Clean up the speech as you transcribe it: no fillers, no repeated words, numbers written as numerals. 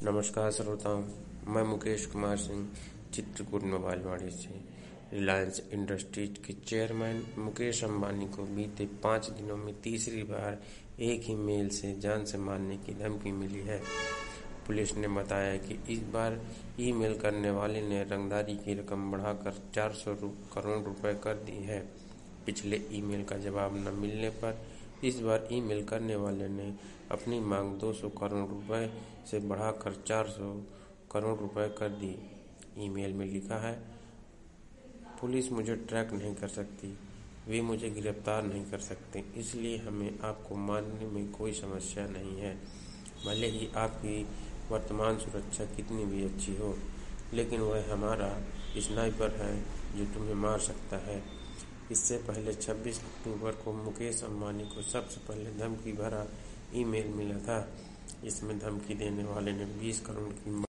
नमस्कार श्रोताओं, मैं मुकेश कुमार सिंह चित्रकूट मोबाइलवाड़ी से। रिलायंस इंडस्ट्रीज के चेयरमैन मुकेश अंबानी को बीते 5 दिनों में तीसरी बार एक ही मेल से जान से मारने की धमकी मिली है। पुलिस ने बताया कि इस बार ईमेल करने वाले ने रंगदारी की रकम बढ़ाकर 400 करोड़ रुपए कर दी है। पिछले ईमेल का जवाब न मिलने पर इस बार ईमेल करने वाले ने अपनी मांग 200 करोड़ रुपए से बढ़ाकर 400 करोड़ रुपए कर दी। ईमेल में लिखा है, पुलिस मुझे ट्रैक नहीं कर सकती, वे मुझे गिरफ्तार नहीं कर सकते, इसलिए हमें आपको मारने में कोई समस्या नहीं है। भले ही आपकी वर्तमान सुरक्षा कितनी भी अच्छी हो, लेकिन वह हमारा स्नाइपर है जो तुम्हें मार सकता है। इससे पहले 26 अक्टूबर को मुकेश अंबानी को सबसे पहले धमकी भरा ईमेल मिला था। इसमें धमकी देने वाले ने 20 करोड़ की